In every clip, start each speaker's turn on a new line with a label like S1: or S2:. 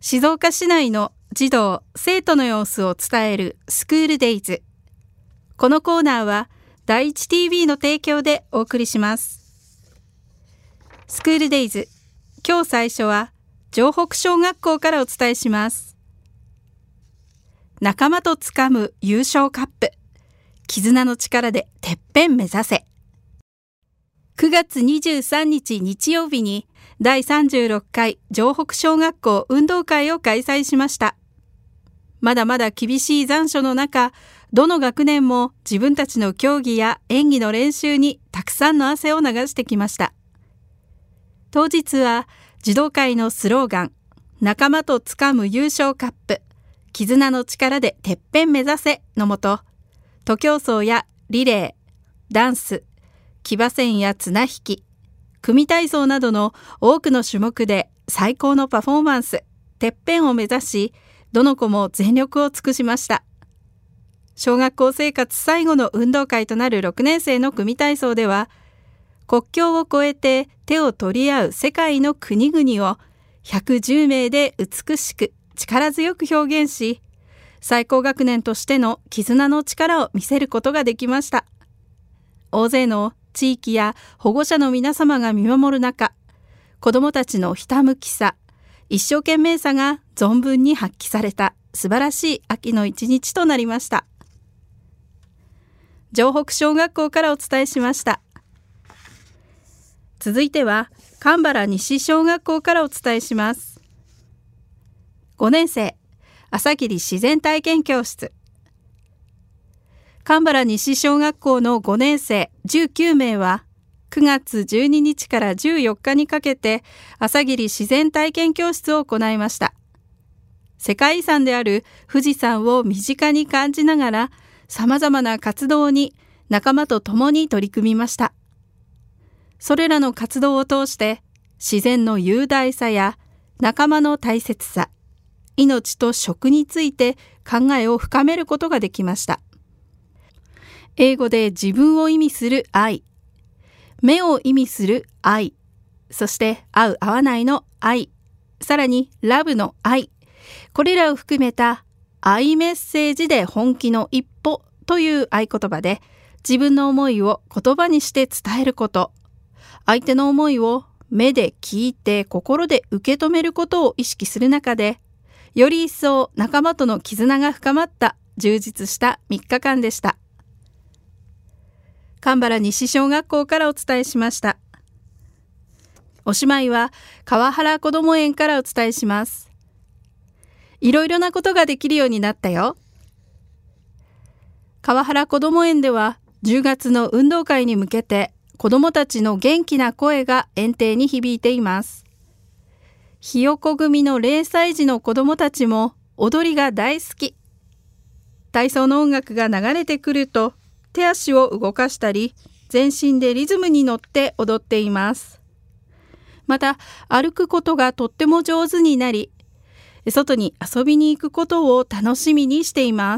S1: 静岡市内の児童・生徒の様子を伝えるスクールデイズ。このコーナーは第一 TV の提供でお送りします。スクールデイズ、今日最初は城北小学校からお伝えします。仲間とつかむ優勝カップ、絆の力でてっぺん目指せ。9月23日日曜日に第36回城北小学校運動会を開催しました。まだまだ厳しい残暑の中、どの学年も自分たちの競技や演技の練習にたくさんの汗を流してきました。当日は児童会のスローガン、仲間とつかむ優勝カップ、絆の力でてっぺん目指せのもと、徒競走やリレー、ダンス、騎馬戦や綱引き、組体操などの多くの種目で最高のパフォーマンス、てっぺんを目指し、どの子も全力を尽くしました。小学校生活最後の運動会となる6年生の組体操では、国境を越えて手を取り合う世界の国々を110名で美しく力強く表現し、最高学年としての絆の力を見せることができました。大勢の地域や保護者の皆様が見守る中、子どもたちのひたむきさ、一生懸命さが存分に発揮された素晴らしい秋の一日となりました。城北小学校からお伝えしました。続いては蒲原西小学校からお伝えします。5年生、朝霧自然体験教室。蒲原西小学校の5年生19名は9月12日から14日にかけて朝霧自然体験教室を行いました。世界遺産である富士山を身近に感じながらさまざまな活動に仲間と共に取り組みました。それらの活動を通して自然の雄大さや仲間の大切さ、命と食について考えを深めることができました。英語で自分を意味する愛、目を意味する愛、そして合う合わないの愛、さらにラブの愛、これらを含めた愛メッセージで本気の一歩という合言葉で自分の思いを言葉にして伝えること、相手の思いを目で聞いて心で受け止めることを意識する中で、より一層仲間との絆が深まった充実した3日間でした。蒲原西小学校からお伝えしました。おしまいは川原こども園からお伝えします。いろいろなことができるようになったよ。川原こども園では10月の運動会に向けて子どもたちの元気な声が園庭に響いています。ひよこ組の0歳児の子どもたちも踊りが大好き。体操の音楽が流れてくると手足を動かしたり、全身でリズムに乗って踊っています。また、歩くことがとっても上手になり、外に遊びに行くことを楽しみにしています。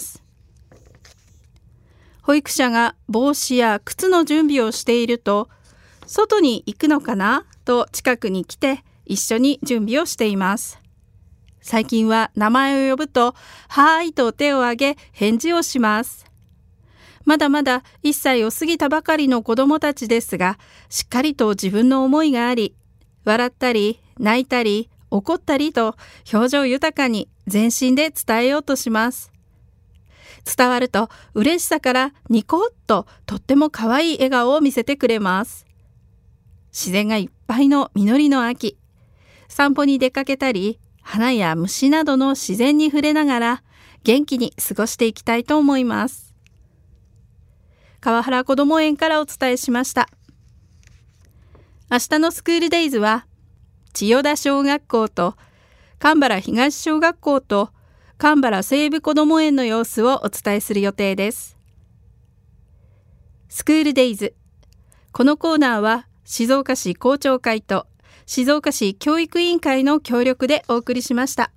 S1: 保育者が帽子や靴の準備をしていると、外に行くのかなと近くに来て一緒に準備をしています。最近は名前を呼ぶと、はーいと手を挙げ返事をします。まだまだ1歳を過ぎたばかりの子どもたちですが、しっかりと自分の思いがあり、笑ったり泣いたり怒ったりと表情豊かに全身で伝えようとします。伝わると嬉しさからニコッととっても可愛い笑顔を見せてくれます。自然がいっぱいの実りの秋、散歩に出かけたり、花や虫などの自然に触れながら元気に過ごしていきたいと思います。川原こども園からお伝えしました。明日のスクールデイズは千代田小学校と蒲原東小学校と蒲原西部こども園の様子をお伝えする予定です。スクールデイズ、このコーナーは静岡市校長会と静岡市教育委員会の協力でお送りしました。